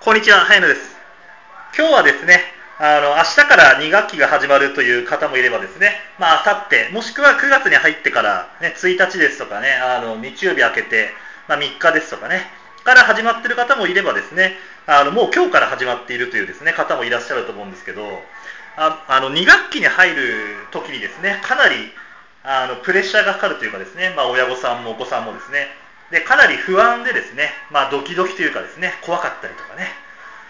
こんにちは、早野です。今日はですね、明日から2学期が始まるという方もいればですね、明後日、もしくは9月に入ってから、ね、1日ですとかね、日曜日明けて、3日ですとかね、から始まっている方もいればですね、もう今日から始まっているというですね、方もいらっしゃると思うんですけど、2学期に入る時にですね、かなりプレッシャーがかかるというかですね、親御さんもお子さんもですね、でかなり不安でですね、ドキドキというかですね、怖かったりとかね、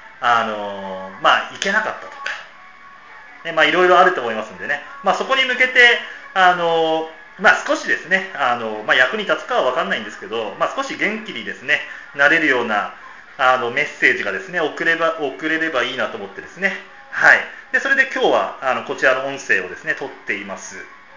行けなかったとか、ね、いろいろあると思いますんでね、そこに向けて、少しですね、役に立つかは分かんないんですけど、少し元気にですね、なれるようなメッセージがですね、送れればいいなと思ってですね、はい。で、それで今日はこちらの音声をですね、撮っています。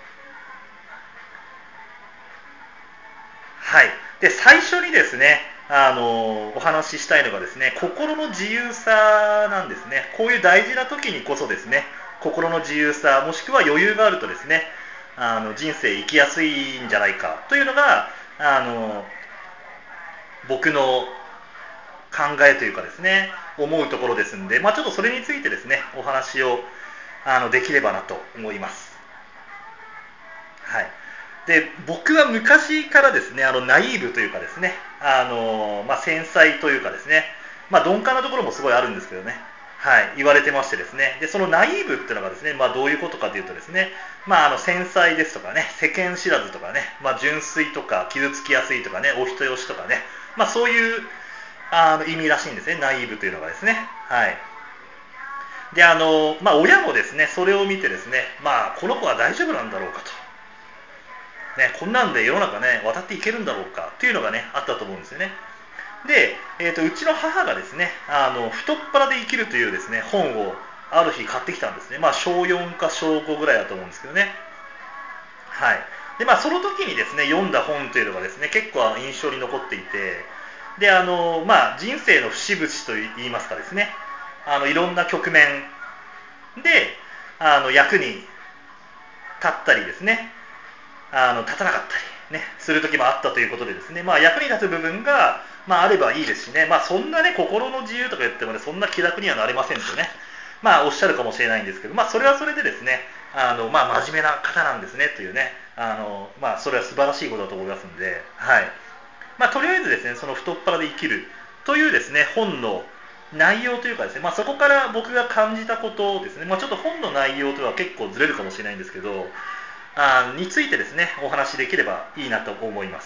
はい。で、最初にですね、お話ししたいのがですね、心の自由さなんですね。こういう大事な時にこそですね、心の自由さ、もしくは余裕があるとですね、人生生きやすいんじゃないかというのが、あの僕の考えというかですね、思うところですんで、ちょっとそれについてですね、お話をできればなと思います。はい。で、僕は昔からですね、ナイーブというかですね、繊細というかですね、鈍感なところもすごいあるんですけどね、はい、言われてましてですね、でそのナイーブっていうのがですね、どういうことかというとですね、繊細ですとかね、世間知らずとかね、純粋とか傷つきやすいとかね、お人よしとかね、そういう意味らしいんですね、ナイーブというのがですね。はい。で、親もですね、それを見てですね、この子は大丈夫なんだろうかと。ね、こんなんで世の中ね、渡っていけるんだろうかっていうのがね、あったと思うんですよね。で、うちの母がですね、太っ腹で生きるというですね、本をある日買ってきたんですね。小4か小5ぐらいだと思うんですけどね。はい。で、その時にですね、読んだ本というのがですね、結構印象に残っていて、で、人生の節々といいますかですね、いろんな局面で、役に立ったりですね、立たなかったり、ね、する時もあったということでですね、役に立つ部分が、あればいいですしね、そんなね、心の自由とか言ってもね、そんな気楽にはなれませんとね、おっしゃるかもしれないんですけど、それはそれでですね、真面目な方なんですねというね、それは素晴らしいことだと思いますので、はい。とりあえずですね、その太っ腹で生きるというですね、本の内容というかですね、そこから僕が感じたことをですね、ちょっと本の内容とは結構ずれるかもしれないんですけど、についてですね、お話しできればいいなと思います。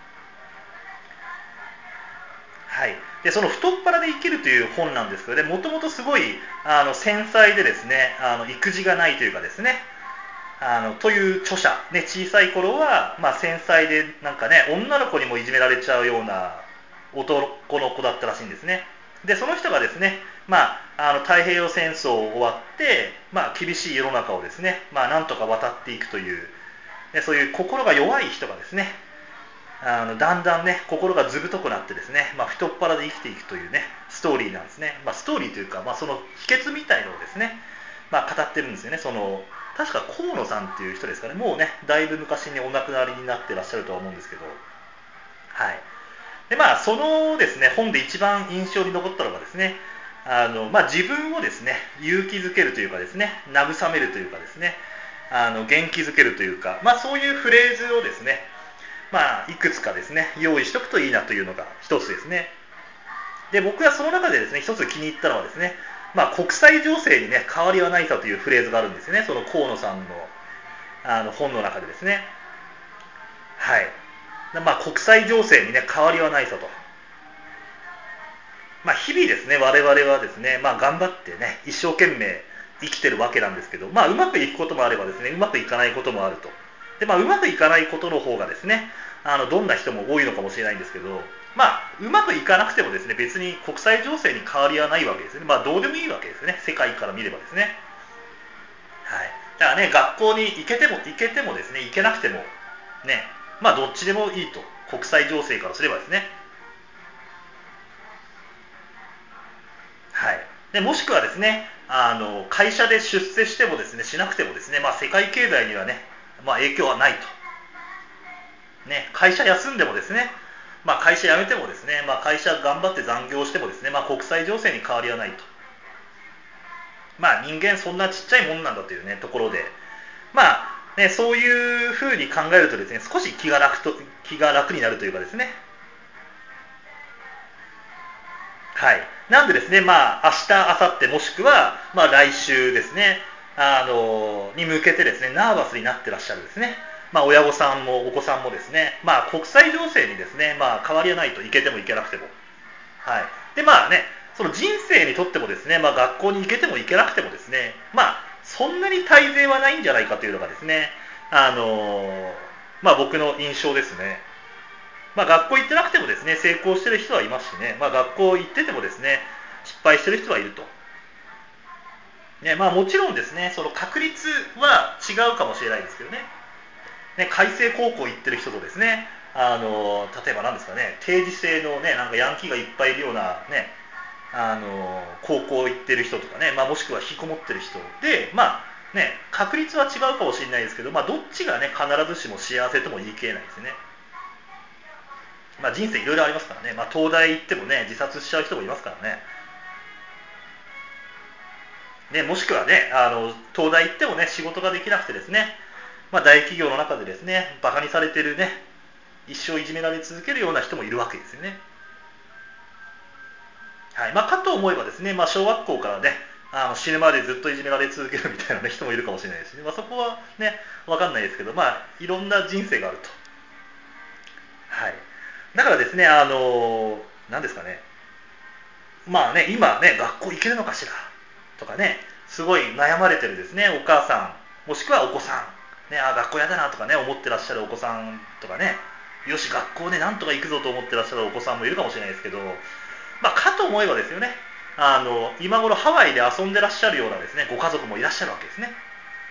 はい。で、その太っ腹で生きるという本なんですけどね、もともとすごい繊細でですね、育児がないというかですね、という著者、ね、小さい頃は、繊細でなんかね、女の子にもいじめられちゃうような男の子だったらしいんですね。で、その人がですね、太平洋戦争終わって、厳しい世の中をですね、なんとか渡っていくという、そういう心が弱い人がですね、だんだんね、心がずぶとくなってですね、太っ腹で生きていくというね、ストーリーなんですね。ストーリーというか、その秘訣みたいのをですね、語ってるんですよね。確か河野さんっていう人ですかね、もうね、だいぶ昔にお亡くなりになってらっしゃるとは思うんですけど、はい。で、そのですね、本で一番印象に残ったのがですね、自分をですね、勇気づけるというかですね、慰めるというかですね、元気づけるというか、そういうフレーズをですね、いくつかですね、用意しておくといいなというのが一つですね。で、僕はその中でですね、一つ気に入ったのはですね、国際情勢にね、変わりはないさというフレーズがあるんですよね、その河野さんの本の中でですね。はい。国際情勢にね、変わりはないさと。日々ですね、我々はですね、頑張ってね、一生懸命生きてるわけなんですけど、うまくいくこともあればですね、うまくいかないこともあると。で、うまくいかないことの方がですね、どんな人も多いのかもしれないんですけど、うまくいかなくてもですね、別に国際情勢に変わりはないわけですね。どうでもいいわけですね、世界から見ればですね。はい。だからね、学校に行けてもですね、行けなくても、ね、どっちでもいいと、国際情勢からすればですね。はい。でもしくはですね、会社で出世してもですね、しなくてもですね、世界経済にはね、影響はないと。ね、会社休んでもですね、 会社辞めてもですね、会社頑張って残業してもですね、国際情勢に変わりはないと。人間そんなちっちゃいもんなんだというね、ところで、そういうふうに考えるとですね、少し気が楽になるというかですね。はい。なんでですね、明日、明後日もしくは、来週ですね、に向けてですね、ナーバスになってらっしゃるですね、親御さんもお子さんもですね、国際情勢にですね、変わりはないと、行けても行けなくても。はい。で、その人生にとってもですね、学校に行けても行けなくてもですね、そんなに大勢はないんじゃないかというのがですね、僕の印象ですね。学校行ってなくてもですね、成功してる人はいますしね、学校行っててもですね、失敗してる人はいると。ね、もちろんですね、その確率は違うかもしれないですけどね。開成高校行ってる人とですね、例えば何ですかね、定時制のね、なんかヤンキーがいっぱいいるようなね、高校行ってる人とかね、もしくは引きこもってる人で、確率は違うかもしれないですけど、どっちがね、必ずしも幸せとも言い切れないですね。人生いろいろありますからね、東大行ってもね、自殺しちゃう人もいますからね。もしくはね、東大行ってもね、仕事ができなくてですね、大企業の中でですね、バカにされてるね、一生いじめられ続けるような人もいるわけですよね。はい。かと思えばですね、小学校からね、死ぬまでずっといじめられ続けるみたいな、ね、人もいるかもしれないですね。そこはね、わかんないですけど、いろんな人生があると。はい。だからですね、何ですかね、今ね、学校行けるのかしらとかね、すごい悩まれてるですね、お母さん、もしくはお子さん、ね、学校やだなとかね、思ってらっしゃるお子さんとかね、よし、学校ね、なんとか行くぞと思ってらっしゃるお子さんもいるかもしれないですけど、かと思えばですよね、今頃ハワイで遊んでらっしゃるようなですね、ご家族もいらっしゃるわけですね。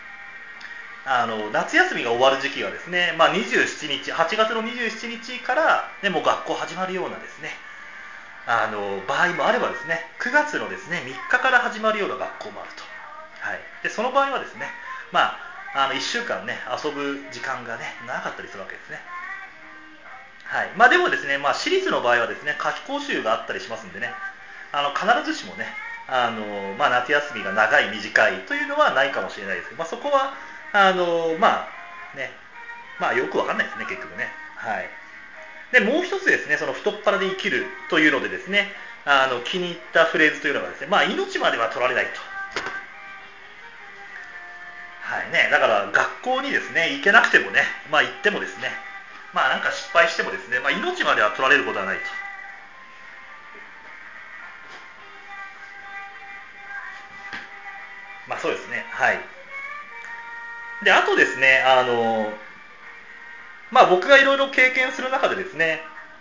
夏休みが終わる時期がですね、27日、8月の27日から、ね、もう学校始まるようなですね、場合もあればですね、9月のですね、3日から始まるような学校もあると。はい。で、その場合はですね、1週間ね、遊ぶ時間がね、長かったりするわけですね。はい。でもですね、私立の場合はですね、夏期講習があったりしますんでね、必ずしもね、夏休みが長い、短いというのはないかもしれないですけど、そこは、ね、よくわかんないですね、結局ね。はい。で、もう一つですね、その太っ腹で生きるというのでですね、気に入ったフレーズというのがですね、命までは取られないと。はいね、だから学校にですね、行けなくてもね、行ってもですね、なんか失敗してもですね、命までは取られることはないと。そうですね、はい。で、あとですね、僕がいろいろ経験する中でですね、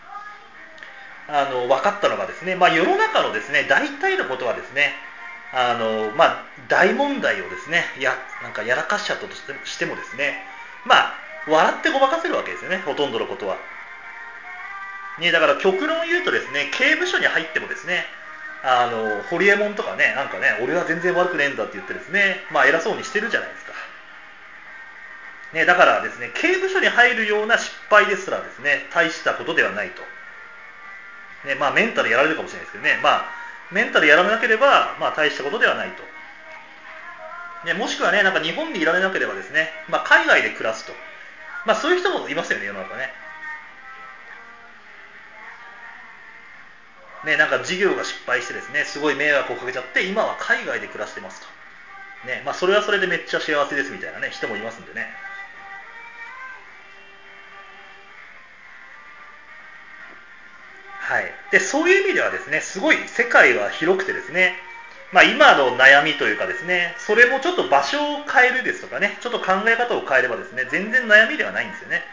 分かったのがですね、世の中のですね、大体のことはですね、大問題をですね、なんかやらかしちゃったとしてもですね、笑ってごまかせるわけですよね、ほとんどのことは。ね、だから極論を言うとですね、刑務所に入ってもですね、ホリエモンとかね、なんかね、俺は全然悪くねえんだって言ってですね、偉そうにしてるじゃないですか。ね、だからですね、刑務所に入るような失敗ですらですね、大したことではないと。ね、メンタルやられるかもしれないですけどね、メンタルやらなければ、大したことではないと。ね、もしくはね、なんか日本にいられなければですね、海外で暮らすと。そういう人もいますよね、世の中ね。ね、なんか事業が失敗してですね、すごい迷惑をかけちゃって、今は海外で暮らしてますと。ね、それはそれでめっちゃ幸せですみたいなね、人もいますんでね。はい。で、そういう意味ではですね、すごい世界は広くてですね、今の悩みというかですね、それもちょっと場所を変えるですとかね、ちょっと考え方を変えればですね、全然悩みではないんですよね。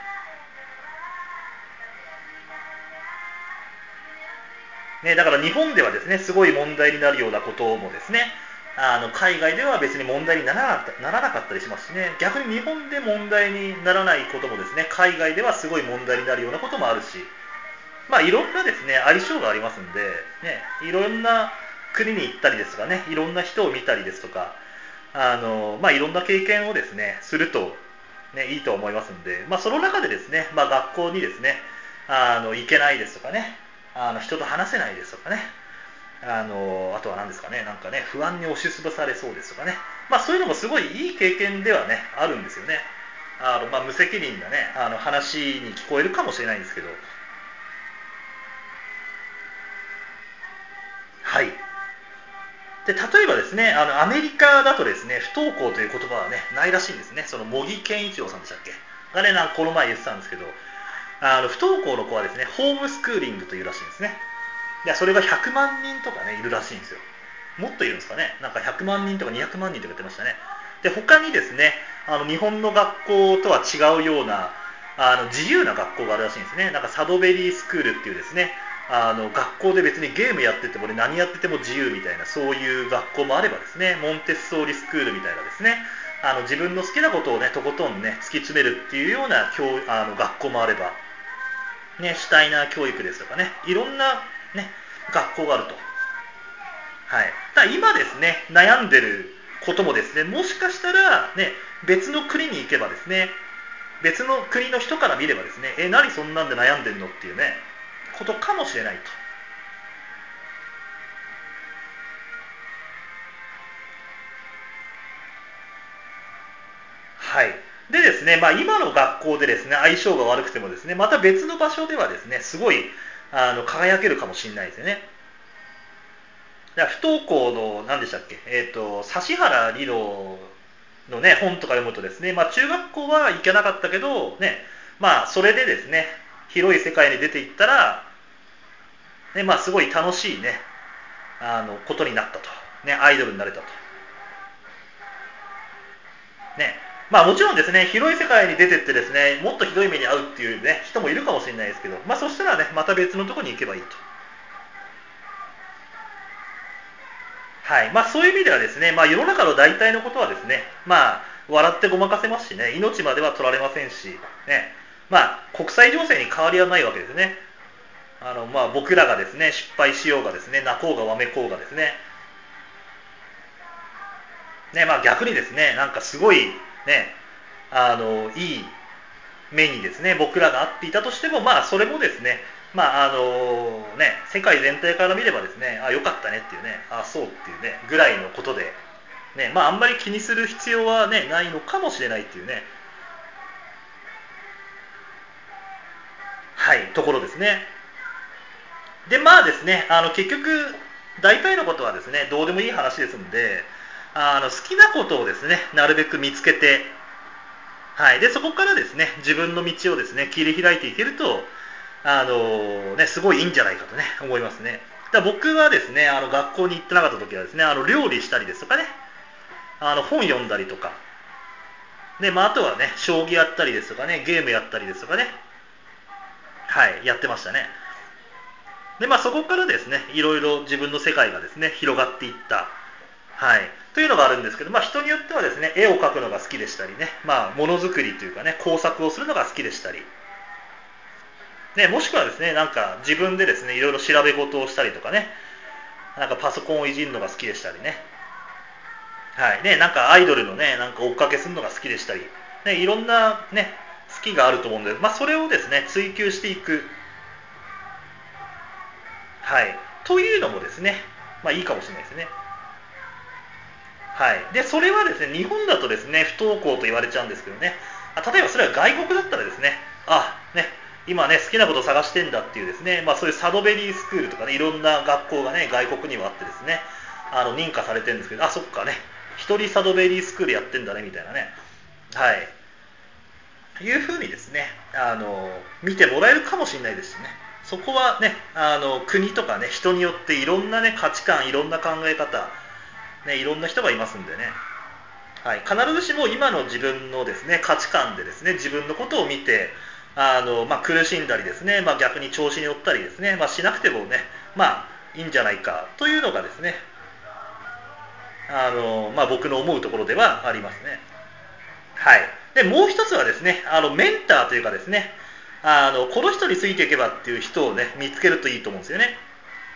ね、だから日本ではですね、すごい問題になるようなこともですね、海外では別に問題にならなかったりしますしね、逆に日本で問題にならないこともですね、海外ではすごい問題になるようなこともあるし、いろんなですね、相性がありますんで、ね、いろんな国に行ったりですとかね、いろんな人を見たりですとか、いろんな経験をですね、すると、ね、いいと思いますんで、その中でですね、学校にですね、 いけないですとかね、人と話せないですとかね、あとは何ですかね、なんかね、不安に押しつぶされそうですとかね、そういうのもすごいいい経験ではね、あるんですよね。無責任なね、話に聞こえるかもしれないんですけど、はい。で例えばですね、アメリカだとですね、不登校という言葉はね、ないらしいんですね。その茂木健一郎さんでしたっけがね、なんかこの前言ってたんですけど、不登校の子はですね、ホームスクーリングというらしいんですね。でそれが100万人とかね、いるらしいんですよ。もっといるんですかね。なんか100万人とか200万人とか言ってましたね。で他にですね、日本の学校とは違うような自由な学校があるらしいんですね。なんかサドベリースクールっていうですね、学校で別にゲームやってても、ね、何やってても自由みたいな、そういう学校もあればですね、モンテッソーリスクールみたいなですね、自分の好きなことをね、とことんね、突き詰めるっていうような学校もあれば、ね、シュタイナー教育ですとかね、いろんな、ね、学校があると。はい、ただ今ですね、悩んでることもですね、もしかしたら、ね、別の国に行けばですね、別の国の人から見ればですね、何そんなんで悩んでんのっていうね、ことかもしれないと。はい。でですね、今の学校でですね、相性が悪くてもですね、また別の場所ではですね、すごい輝けるかもしれないですよね。だから不登校の何でしたっけ、指原莉乃のね本とか読むとですね、中学校は行けなかったけどね、それでですね、広い世界に出ていったら、ね、すごい楽しいねことになったと、ね、アイドルになれたと。ね、もちろんですね、広い世界に出てってですね、もっとひどい目に遭うっていう、ね、人もいるかもしれないですけど、そしたらね、また別のところに行けばいいと。はい、そういう意味ではですね、世の中の大体のことはですね、笑ってごまかせますしね、命までは取られませんし、ね、国際情勢に変わりはないわけですね。僕らがですね、失敗しようがですね、泣こうがわめこうがですね、逆にですね、なんかすごいね、いい目にですね、僕らが会っていたとしても、それもですね、世界全体から見ればですね、良かったねっていうね、そうっていうね、ぐらいのことで、ね、あんまり気にする必要はね、ないのかもしれないっていうね、はい、ところですね。で、ですね、結局、大体のことはですね、どうでもいい話ですので、好きなことをですね、なるべく見つけて、はい、でそこからですね、自分の道をですね、切り開いていけると、すごいいいんじゃないかとね、思いますね。僕はですね、学校に行ってなかった時はですね、料理したりですとかね、本読んだりとか、で、あとはね、将棋やったりですとかね、ゲームやったりですとかね、はい、やってましたね。で、そこからですね、いろいろ自分の世界がですね、広がっていった、はい、というのがあるんですけど、人によってはですね、絵を描くのが好きでしたりね、ものづくりというかね、工作をするのが好きでしたり、ね、もしくはですね、なんか自分でですね、いろいろ調べ事をしたりとかね、なんかパソコンをいじるのが好きでしたりね、はい、ね、なんかアイドルのね、なんか追っかけするのが好きでしたり、ね、いろんなね、好きがあると思うんで、それをですね、追求していく、はい、というのもですね、いいかもしれないですね。はい、でそれはですね、日本だとですね、不登校と言われちゃうんですけどね、例えばそれは外国だったらですね、ね、今ね、好きなことを探してんだっていうですね、そういうサドベリースクールとかね、いろんな学校がね、外国にはあってですね、認可されてるんですけど、そっかね、一人サドベリースクールやってんだねみたいなね、はい、いうふうにですね、見てもらえるかもしれないですしね、そこはね、国とかね、人によっていろんなね、価値観、いろんな考え方、ね、いろんな人がいますんでね、はい、必ずしも今の自分のですね、価値観でですね、自分のことを見て、苦しんだりですね、逆に調子に乗ったりですね、しなくてもね、いいんじゃないかというのがですね、僕の思うところではありますね。はい。で、もう一つはですね、メンターというかですね、この人についていけばっていう人をね、見つけるといいと思うんですよね。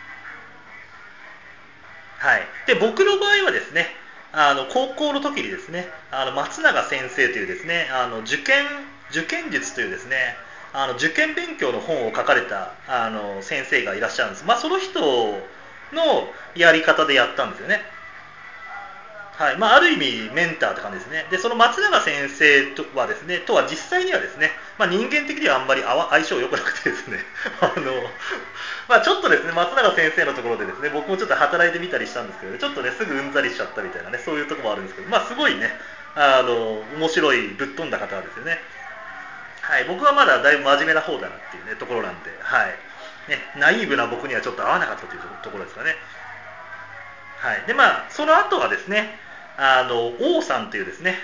はい。で、僕の場合はですね、高校の時にですね、松永先生というですね、受験術というですね、 受験勉強の本を書かれた先生がいらっしゃるんです。その人のやり方でやったんですよね。はい、ある意味メンターって感じですね。でその松永先生とはですね、実際にはですね、人間的にはあんまり相性良くなくてですねちょっとですね、松永先生のところでですね、僕もちょっと働いてみたりしたんですけど、ちょっとねすぐうんざりしちゃったみたいなね、そういうところもあるんですけど、すごいね面白いぶっ飛んだ方ですよね。はい、僕はまだだいぶ真面目な方だなっていうねところなんで、はいね、ナイーブな僕にはちょっと合わなかったというところですかね。はい、でその後はですね、王さんというですね、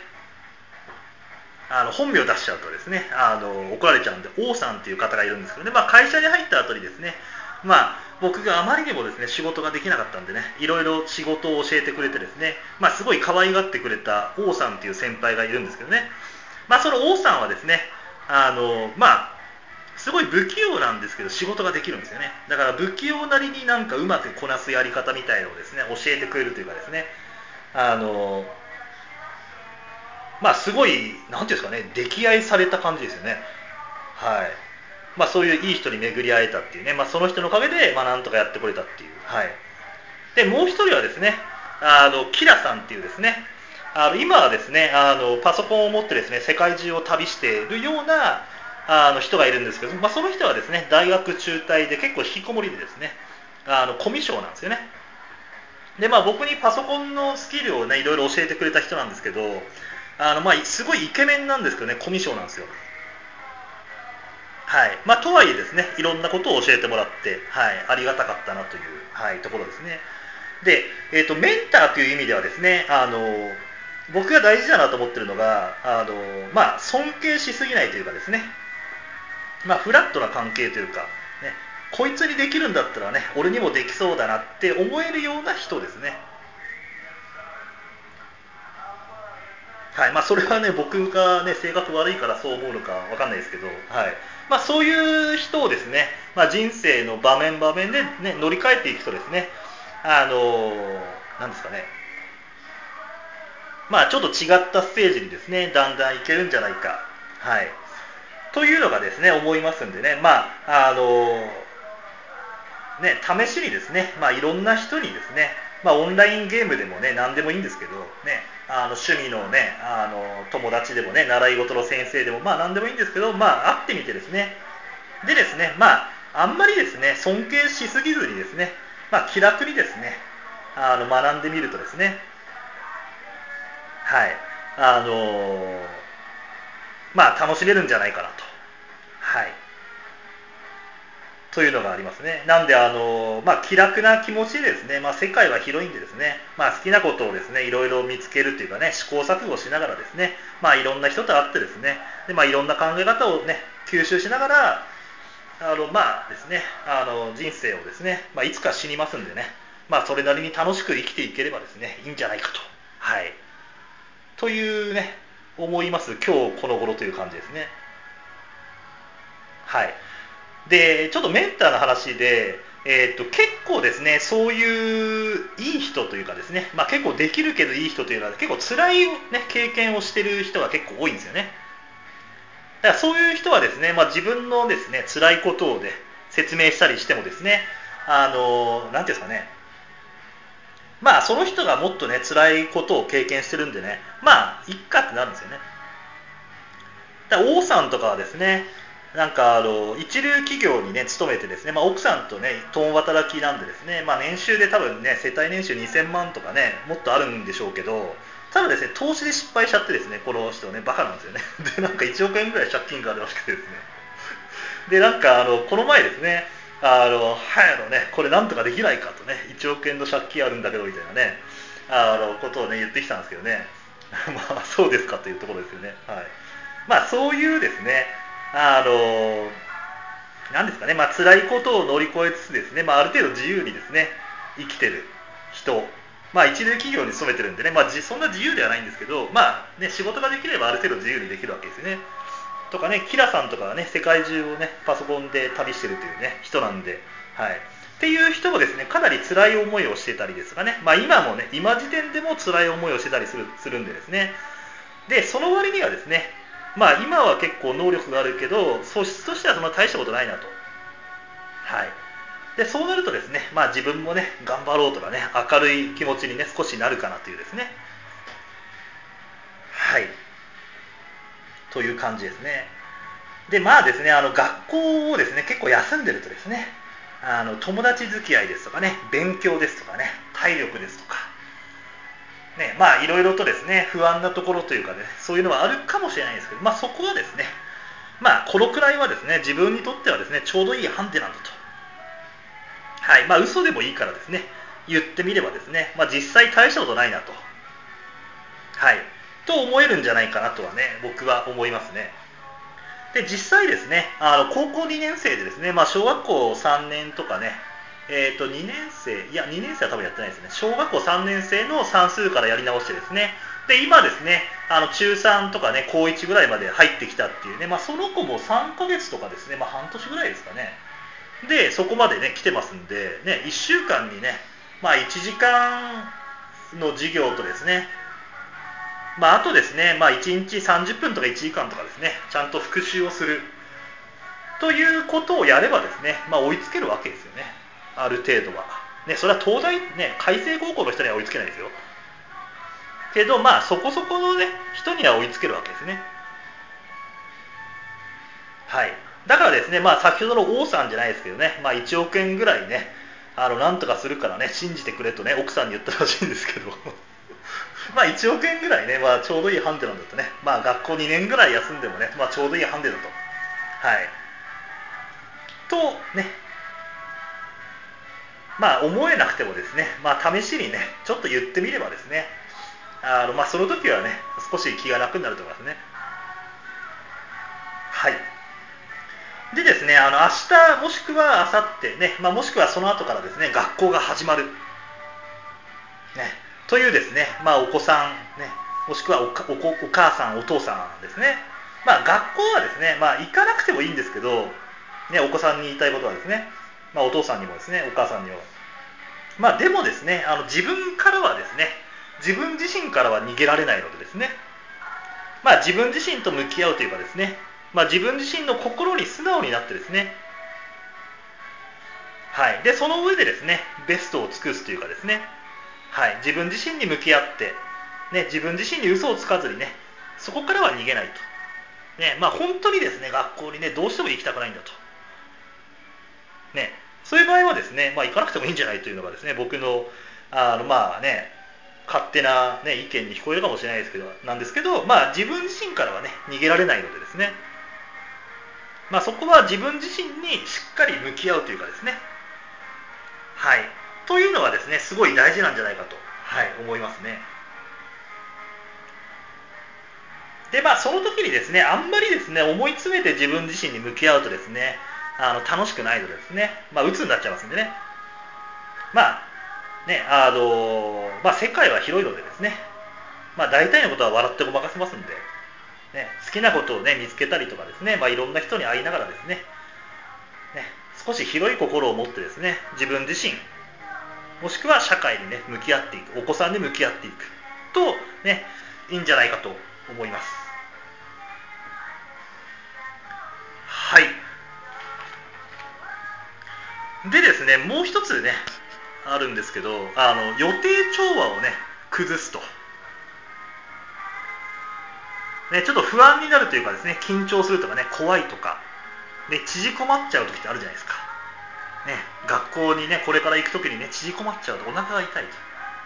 本名を出しちゃうとですね怒られちゃうんで、王さんという方がいるんですけどね、会社に入った後にですね、僕があまりにもですね仕事ができなかったんでね、いろいろ仕事を教えてくれてですね、すごい可愛がってくれた王さんという先輩がいるんですけどね、その王さんはですねすごい不器用なんですけど仕事ができるんですよね。だから不器用なりになんかうまくこなすやり方みたいのをですね教えてくれるというかですね、すごいなんていうんですかね、溺愛された感じですよね。はい。そういういい人に巡り会えたっていうね、その人のおかげでなんとかやってこれたっていう。はい。でもう一人はですね、キラさんっていうですね、今はですねパソコンを持ってですね世界中を旅しているような人がいるんですけど、その人はですね大学中退で結構引きこもりでですねコミュ障なんですよね。で僕にパソコンのスキルをねいろいろ教えてくれた人なんですけど、すごいイケメンなんですけどねコミュ障なんですよ。はい。とはいえですね、いろんなことを教えてもらって、はい、ありがたかったなという、はい、ところですね。で、メンターという意味ではですね、僕が大事だなと思ってるのが、尊敬しすぎないというかですね、フラットな関係というか、ね、こいつにできるんだったらね、俺にもできそうだなって思えるような人ですね。はい。それはね、僕がね、性格悪いからそう思うのかわかんないですけど、はい。そういう人をですね、人生の場面場面で、ね、乗り換えていくとですね、なんですかね、ちょっと違ったステージにですね、だんだんいけるんじゃないか、はい、というのがですね、思いますんでね、ね、試しにですね、いろんな人にですね、オンラインゲームでもね、何でもいいんですけど、ね、趣味のね、友達でもね、習い事の先生でも、何でもいいんですけど、会ってみてですね、でですね、あんまりですね、尊敬しすぎずにですね、気楽にですね、学んでみるとですね、はい、あの楽しめるんじゃないかなと。はい。というのがありますね。なんで、気楽な気持ちでですね、世界は広いんでですね、好きなことをですね、いろいろ見つけるというかね、試行錯誤しながらですね、いろんな人と会ってですね、で、いろんな考え方をね、吸収しながら、ですね、人生をですね、いつか死にますんでね、それなりに楽しく生きていければですね、いいんじゃないかと。はい。というね、思います今日この頃という感じですね。はい。で、ちょっとメンターの話で、結構ですね、そういういい人というかですね、結構できるけどいい人というのは結構辛い、ね、経験をしてる人が結構多いんですよね。だからそういう人はですね、自分のですね、辛いことをね、説明したりしてもですね、なんていうんですかね、その人がもっとね、辛いことを経験してるんでね、いっかってなるんですよね。だから王さんとかはですね、なんか一流企業にね勤めてですね、奥さんとね共働きなんでですね、年収で多分ね世帯年収2000万とかねもっとあるんでしょうけど、ただですね投資で失敗しちゃってですね、この人ねバカなんですよね。でなんか1億円ぐらい借金があるらしくてですね、でなんかこの前ですねねこれなんとかできないかとね、1億円の借金あるんだけどみたいなねことをね言ってきたんですけどね。そうですかというところですよね。はい。そういうですね、あのなんですかね、辛いことを乗り越えつつですね、ある程度自由にですね、生きてる人、一流企業に勤めてるんでね、そんな自由ではないんですけど、仕事ができればある程度自由にできるわけですよね。とかね、キラさんとかはね、世界中をね、パソコンで旅してるというね、人なんで、はい。っていう人もですね、かなり辛い思いをしてたりですとかね、今もね、今時点でも辛い思いをしてたりするんでですね、で、その割にはですね、 まあ今は結構能力があるけど素質としてはそんな大したことないなと。はい。でそうなるとですね、まあ自分もね頑張ろうとかね、明るい気持ちにね少しなるかなというですね。はい。という感じですね。でまあですね、学校をですね結構休んでるとですね、友達付き合いですとかね、勉強ですとかね、体力ですとかね、まあいろいろとですね不安なところというかね、そういうのはあるかもしれないですけど、まあそこはですね、まあこのくらいはですね自分にとってはですねちょうどいいハンデなんだと。はい。まあ嘘でもいいからですね言ってみればですね、まあ実際大したことないなと。はい。と思えるんじゃないかなとはね僕は思いますね。で実際ですね、高校2年生でですね、まあ、小学校3年とかね、2年生、いや、2年生は多分やってないですね、小学校3年生の算数からやり直してですね、で今ですね、中3とかね、高1ぐらいまで入ってきたっていうね、まあ、その子も3ヶ月とかですね、まあ、半年ぐらいですかね、で、そこまでね、来てますんで、ね、1週間にね、まあ、1時間の授業とですね、まあ、あとですね、まあ、1日30分とか1時間とかですね、ちゃんと復習をするということをやればですね、まあ、追いつけるわけですよね、ある程度は。ね、それは東大、ね、開成高校の人には追いつけないですよ。けど、まあ、そこそこの、ね、人には追いつけるわけですね。はい。だからですね、まあ、先ほどの王さんじゃないですけどね、まあ、1億円ぐらいね、なんとかするからね、信じてくれとね、奥さんに言ったらしいんですけど、まあ、1億円ぐらいね、まあ、ちょうどいいハンデなんだとね、まあ、学校2年ぐらい休んでもね、まあ、ちょうどいいハンデだと。はい。と、ね、まあ思えなくてもですね、まあ試しにね、ちょっと言ってみればですね、まあその時はね、少し気が楽になると思いますね。はい。でですね、明日もしくは明後日ね、まあ、もしくはその後からですね、学校が始まる。ね、というですね、まあお子さん、ね、もしくはお母さん、お父さんですね。まあ学校はですね、まあ行かなくてもいいんですけど、ね、お子さんに言いたいことはですね、まあお父さんにもですね、お母さんにもまあでもですね、自分からはですね、自分自身からは逃げられないのでですね、まあ自分自身と向き合うというかですね、まあ自分自身の心に素直になってですね、はい。で、その上でですね、ベストを尽くすというかですね、はい。自分自身に向き合って、ね、自分自身に嘘をつかずにね、そこからは逃げないと。ね、まあ本当にですね、学校にね、どうしても行きたくないんだと。ね、そういう場合はですね、まあ行かなくてもいいんじゃないというのがですね、僕の、まあね、勝手な、ね、意見に聞こえるかもしれないですけど、なんですけど、まあ自分自身からはね、逃げられないのでですね、まあそこは自分自身にしっかり向き合うというかですね、はい。というのはですね、すごい大事なんじゃないかと、はい、思いますね。で、まあその時にですね、あんまりですね、思い詰めて自分自身に向き合うとですね、楽しくないのでですね、まあ鬱になっちゃいますんでね、まあね、まあ世界は広いのでですね、まあ大体のことは笑ってごまかせますんで、ね、好きなことをね、見つけたりとかですね、まあいろんな人に会いながらですね、ね、少し広い心を持ってですね、自分自身、もしくは社会にね、向き合っていく、お子さんに向き合っていくと、ね、いいんじゃないかと思います。はい。でですね、もう一つね、あるんですけど、予定調和をね、崩すと。ね、ちょっと不安になるというかですね、緊張するとかね、怖いとか、で、縮こまっちゃう時ってあるじゃないですか。ね、学校にね、これから行く時にね、縮こまっちゃうとお腹が痛い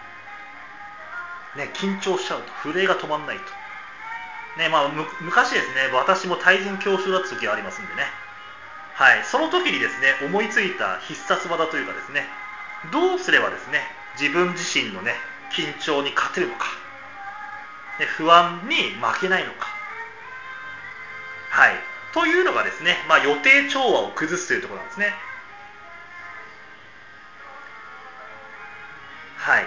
と。ね、緊張しちゃうと。震えが止まんないと。ね、まあ、昔ですね、私も対人恐怖症だった時がありますんでね。はい、その時にですね、思いついた必殺技というかですね、どうすればですね、自分自身のね、緊張に勝てるのか、ね、不安に負けないのか、はい、というのがですね、まあ、予定調和を崩すというところなんですね。はい。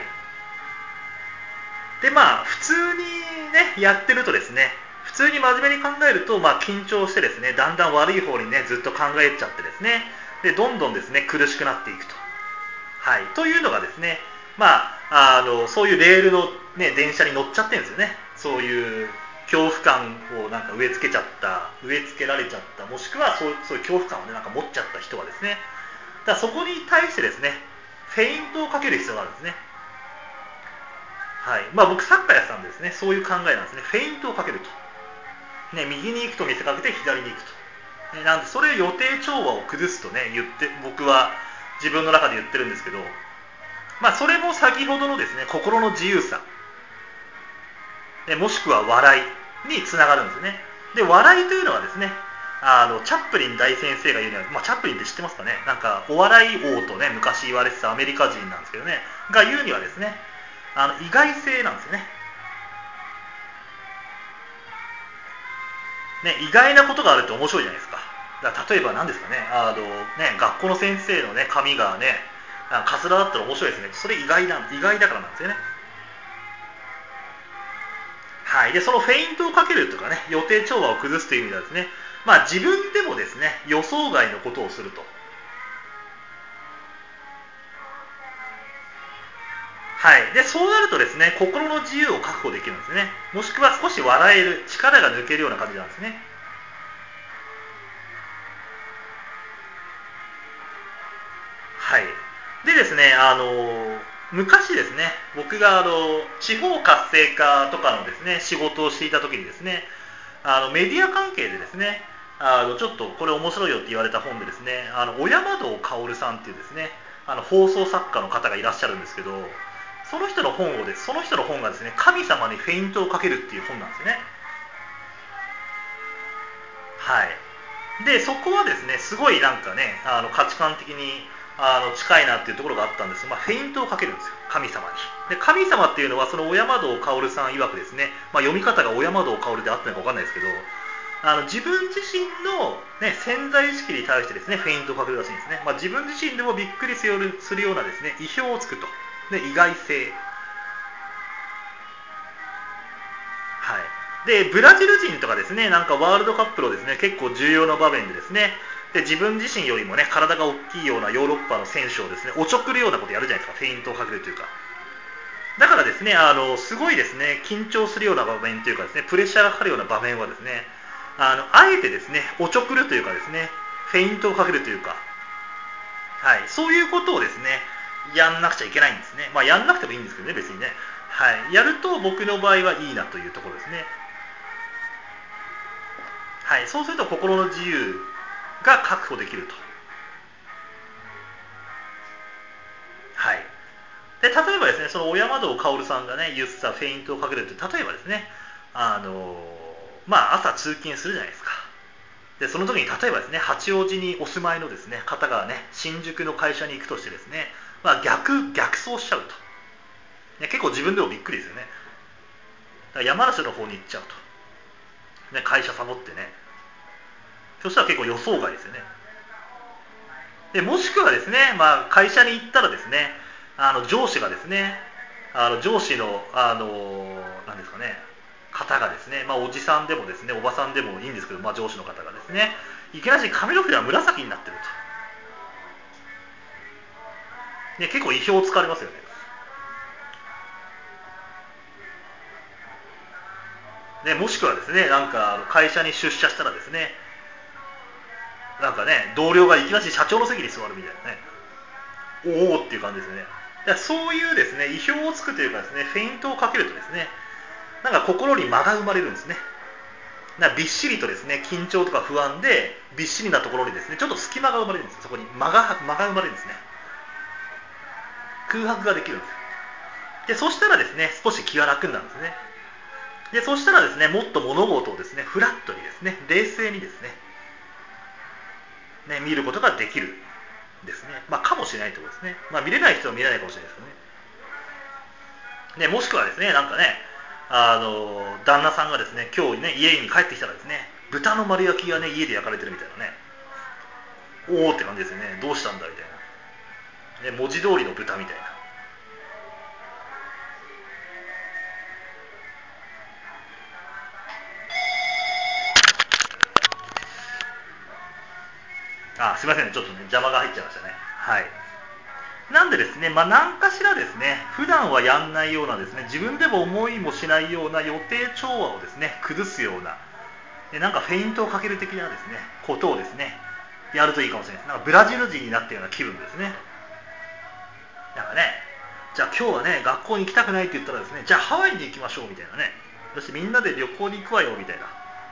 で、まあ、普通にね、やってるとですね、普通に真面目に考えると、まあ、緊張してですね、だんだん悪い方にね、ずっと考えちゃってですね、で、どんどんですね、苦しくなっていくと。はい。というのがですね、まあ、そういうレールの、ね、電車に乗っちゃってるんですよね。そういう恐怖感をなんか植え付けられちゃった、もしくはそういう恐怖感をねなんか持っちゃった人はですね、だからそこに対してですねフェイントをかける必要があるんですね。はい、僕サッカーやってたんですね、そういう考えなんですね。フェイントをかけると、ね、右に行くと見せかけて左に行くと、なんでそれ予定調和を崩すとね僕は自分の中で言ってるんですけど、それも先ほどのですね心の自由さ、もしくは笑いにつながるんですね。で笑いというのはですねチャップリン大先生が言うには、チャップリンって知ってますかね、なんかお笑い王とね昔言われてたアメリカ人なんですけどねが言うにはですね意外性なんですよね。意外なことがあるって面白いじゃないですか。だから例えば何ですかね学校の先生のね髪がねカツラだったら面白いですね。それ意外だからなんですよね。はい、でそのフェイントをかけるとかね予定調和を崩すという意味ではですね、自分でもですね予想外のことをすると、はい、でそうなるとですね心の自由を確保できるんですね。もしくは少し笑える力が抜けるような感じなんですね。はい、でですね昔ですね僕が地方活性化とかのですね仕事をしていた時にですねメディア関係でですねちょっとこれ面白いよって言われた本でですね小山堂薫さんっていうですね放送作家の方がいらっしゃるんですけど、その人の本がですね神様にフェイントをかけるっていう本なんですよね。はい、でそこはですねすごいなんかね価値観的に近いなっていうところがあったんです。フェイントをかけるんですよ神様に。で神様っていうのはその小山堂薫さん曰くですね、読み方が小山堂薫であったのか分かんないですけど自分自身の、潜在意識に対してですねフェイントをかけるらしいんですね。自分自身でもびっくりするようなですね意表をつくと、意外性、はい、でブラジル人とかですねなんかワールドカップのですね結構重要な場面でですね自分自身よりもね体が大きいようなヨーロッパの選手をですねおちょくるようなことやるじゃないですか、フェイントをかけるというか。だからですねすごいですね緊張するような場面というかですねプレッシャーがかかるような場面はですねあえてですねおちょくるというかですねフェイントをかけるというか、はい、そういうことをですねやんなくちゃいけないんですね。やんなくてもいいんですけどね別にね、はい、やると僕の場合はいいなというところですね。はい、そうすると心の自由が確保できると。はい、で例えばですねその小山堂薫さんがね言ってたフェイントをかけるって例えばですね朝通勤するじゃないですか。でその時に例えばですね八王子にお住まいのですね方がね新宿の会社に行くとしてですね、逆走しちゃうと、結構自分でもびっくりですよね。だから山梨の方に行っちゃうと、会社サボってね、そしたら結構予想外ですよね。でもしくはですね、会社に行ったらですね上司がですね上司の何ですかね方がですね、おじさんでもですねおばさんでもいいんですけど、上司の方がですねいきなり髪の毛が紫になってると、結構意表をつかれますよね。もしくはですねなんか会社に出社したらですねなんかね同僚がいきなり社長の席に座るみたいなね、おおっていう感じですよね。だからそういうですね意表をつくというかですねフェイントをかけるとですねなんか心に間が生まれるんですね。びっしりとですね緊張とか不安でびっしりなところにですねちょっと隙間が生まれるんですよ。そこに間が生まれるんですね。空白ができるんですよ。でそしたらですね少し気が楽になるんですね。でそしたらですねもっと物事をですねフラットにですね冷静にですね見ることができるんですね。かもしれないということですね。見れない人は見れないかもしれないですけどね。もしくはですねなんかね旦那さんがですね今日ね家に帰ってきたらですね豚の丸焼きがね家で焼かれてるみたいなね、おおって感じですよね。どうしたんだみたいな、文字通りの豚みたいな。すいませんねちょっとね邪魔が入っちゃいましたね。はい、なんなんでですね、何かしらですね、普段はやんないようなですね、自分でも思いもしないような予定調和をですね、崩すような、なんかフェイントをかける的なですね、ことをですね、やるといいかもしれないです。なんかブラジル人になったような気分ですね。なんかね、じゃあ今日はね、学校に行きたくないって言ったらですね、じゃあハワイに行きましょうみたいなね、そしてみんなで旅行に行くわよみたいな。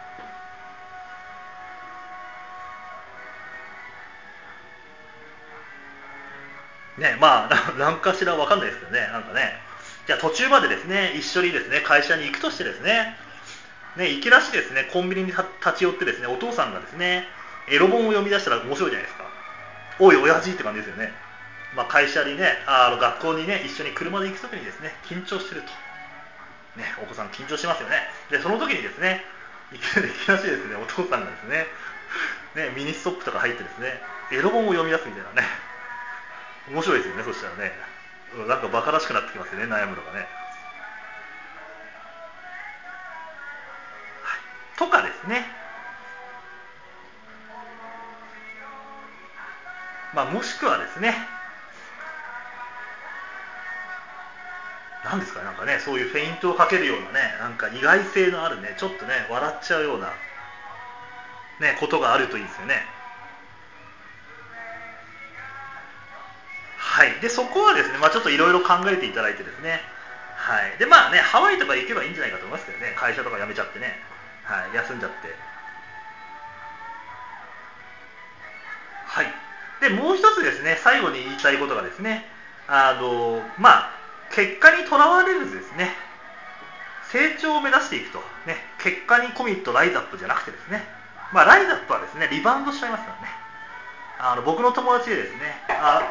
ね、なんかしらわかんないですけどね、なんかね、じゃあ途中までですね、一緒にですね、会社に行くとしてですね、行きらしですね、コンビニに立ち寄ってですね、お父さんがですね、エロ本を読み出したら面白いじゃないですか。おい、親父って感じですよね。会社にね、学校にね、一緒に車で行くときにですね、緊張してると。ね、お子さん緊張しますよね。で、その時にですね、いきらしいですね、お父さんがですね、ミニストップとか入ってですね、エロ本を読み出すみたいなね、面白いですよね、そしたらね、なんかバカらしくなってきますよね、悩むのがね。とかですね、もしくはですね、なんですかね、なんかね、そういうフェイントをかけるようなね、なんか意外性のあるね、ちょっとね、笑っちゃうような、ね、ことがあるといいですよね。はい。で、そこはですね、ちょっといろいろ考えていただいてですね、はい。で、ハワイとか行けばいいんじゃないかと思いますけどね、会社とか辞めちゃってね、はい、休んじゃって。はい。で、もう一つですね、最後に言いたいことがですね、結果にとらわれるですね、成長を目指していくと、結果にコミット、ライズアップじゃなくてですね、ライズアップはですね、リバウンドしちゃいますからね。僕の友達でですね、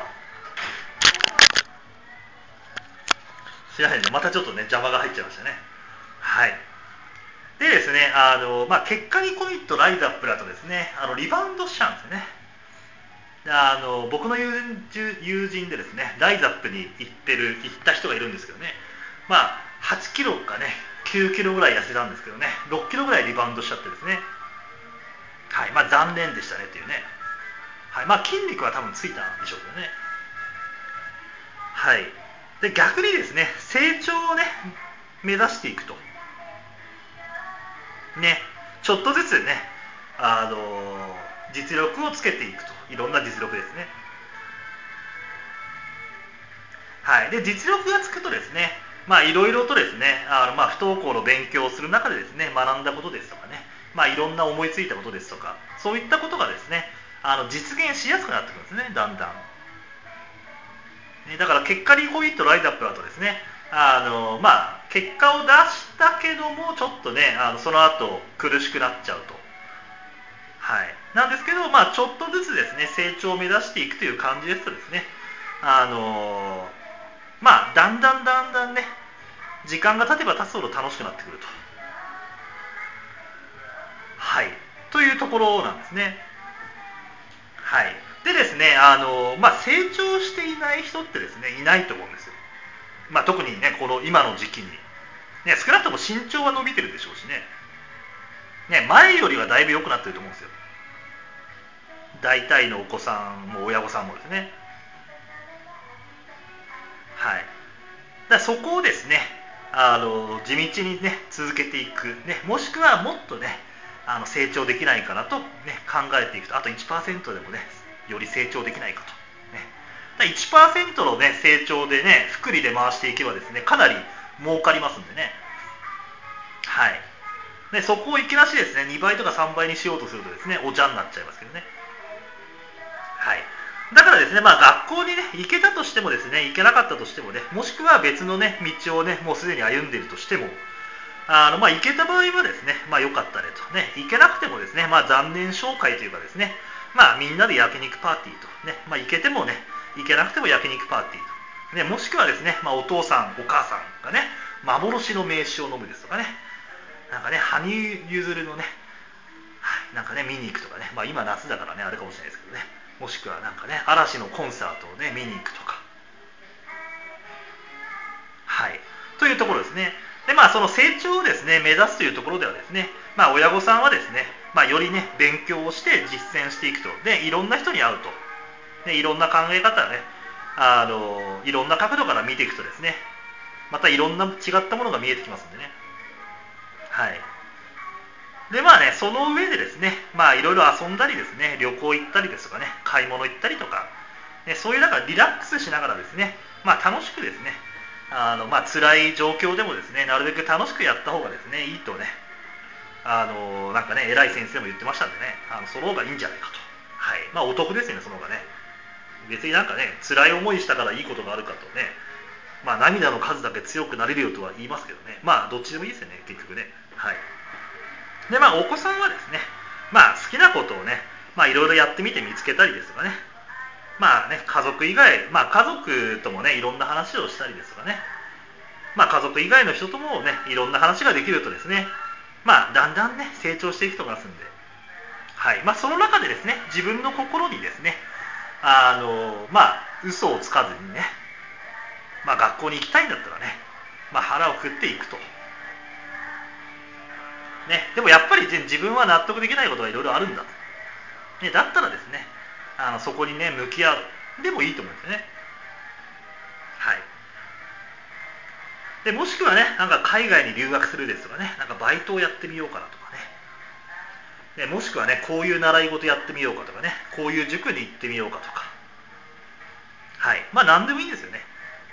すいませんね、またちょっとね、邪魔が入っちゃいましたね。はい。でですね、結果にコミット、ライズアップだとですね、リバウンドしちゃうんですよね。で僕の友人でですね、ライズアップに行った人がいるんですけどね、8キロかね、9キロぐらい痩せたんですけどね、6キロぐらいリバウンドしちゃってですね、はい、残念でしたねっていうね、はい、筋肉は多分ついたんでしょうけどね、はい。で、逆にですね、成長をね、目指していくと、ね、ちょっとずつね、あの実力をつけていくと、いろんな実力ですね。はい。で、実力がつくとですね、いろいろとですね、不登校の勉強をする中でですね、学んだことですとかね、いろんな思いついたことですとか、そういったことがですね、実現しやすくなってくるんですね、だんだん。だから結果にコミットライズアップだとですね、結果を出したけどもちょっとね、その後苦しくなっちゃうと、はい、なんですけど、ちょっとずつですね、成長を目指していくという感じですとですね、だんだんね、時間が経てば経つほど楽しくなってくると、はい、というところなんですね。はい。でですね、成長していない人ってですね、いないと思うんですよ。特にね、この今の時期に。ね、少なくとも身長は伸びてるでしょうしね。前よりはだいぶ良くなってると思うんですよ。大体のお子さんも親御さんもですね。はい。そこをですね、地道にね、続けていく。ね、もしくはもっとね、成長できないかなと、ね、考えていくと、あと 1% でもね、より成長できないかと。ね、1% の、ね、成長でね、複利で回していけばですね、かなり儲かりますんでね。はい。でそこをいきなしですね、2倍とか3倍にしようとするとですね、お茶になっちゃいますけどね。はい。だからですね、学校にね、行けたとしてもですね、行けなかったとしてもね、もしくは別のね、道をね、もうすでに歩んでいるとしても、行けた場合はですね、良かったねと。ね、行けなくてもですね、残念紹介というかですね、みんなで焼肉パーティーと。ね、行けてもね、行けなくても焼肉パーティーと。ね、もしくはですね、お父さん、お母さんがね、幻の名酒を飲むですとかね、なんかね、羽生結弦のね、はい、なんかね、見に行くとかね、今夏だからね、あれかもしれないですけどね、もしくはなんかね、嵐のコンサートをね、見に行くとか、はい、というところですね。で、その成長をですね、目指すというところではですね、親御さんはですね、よりね、勉強をして実践していくと。で、いろんな人に会うと。で、いろんな考え方ね、 いろんな角度から見ていくとですね、またいろんな違ったものが見えてきますんでね。はい。でまあね、その上でですね、まあいろいろ遊んだりですね、旅行行ったりですとかね、買い物行ったりとか、ね、そういうなんかリラックスしながらですね、まあ楽しくですね、まあ辛い状況でもですね、なるべく楽しくやった方がですね、いいとね、なんかね、偉い先生も言ってましたんでね、その方がいいんじゃないかと。はい。まあお得ですよね、その方がね。別になんかね、辛い思いしたからいいことがあるかとね、まあ涙の数だけ強くなれるよとは言いますけどね、まあどっちでもいいですよね、結局ね。はい。でまあお子さんはですね、まあ好きなことをね、まあいろいろやってみて見つけたりですとかね、まあね、家族以外、まあ家族ともね、いろんな話をしたりですとかね、まあ家族以外の人ともね、いろんな話ができるとですね、まあだんだんね、成長していくと思いますんで、はい。まあその中でですね、自分の心にですね、まあ嘘をつかずにね、まあ学校に行きたいんだったらね、まあ腹をくっていくと。ね、でもやっぱり自分は納得できないことがいろいろあるんだと、ね、だったらですね、そこにね向き合うでもいいと思うんですよね。はい。でもしくはね、なんか海外に留学するですとかね、なんかバイトをやってみようかなとかね、もしくはね、こういう習い事やってみようかとかね、こういう塾に行ってみようかとか、はい。まあ何でもいいんですよね。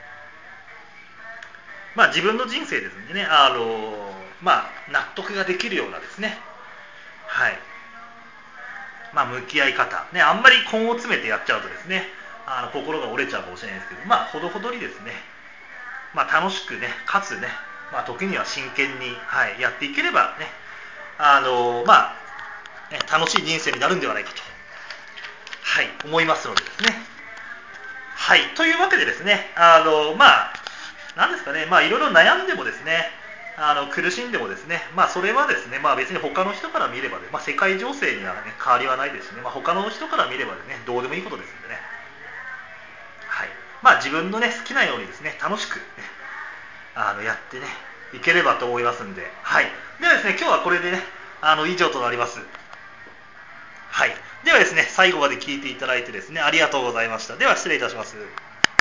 まあ自分の人生ですんでね、まあ納得ができるようなですね、はい。まあ向き合い方、ね、あんまり根を詰めてやっちゃうとですね、心が折れちゃうかもしれないですけど、まあほどほどにですね、まあ楽しくね、かつね、まあ時には真剣に、はい、やっていければね、まあ、ね、楽しい人生になるんではないかと、はい、思いますのでですね。はい、というわけでですね、まあ、なんですかね、まあいろいろ悩んでもですね、苦しんでもですね、まあそれはですね、まあ別に他の人から見ればね、まあ世界情勢にはね、変わりはないですしね、まあ他の人から見ればね、どうでもいいことですんでね、はい。まあ自分のね、好きなようにですね、楽しくね、やってね、いければと思いますんで、はい。ではですね、今日はこれでね、以上となります。はい。ではですね、最後まで聞いていただいてですね、ありがとうございました。では失礼いたします。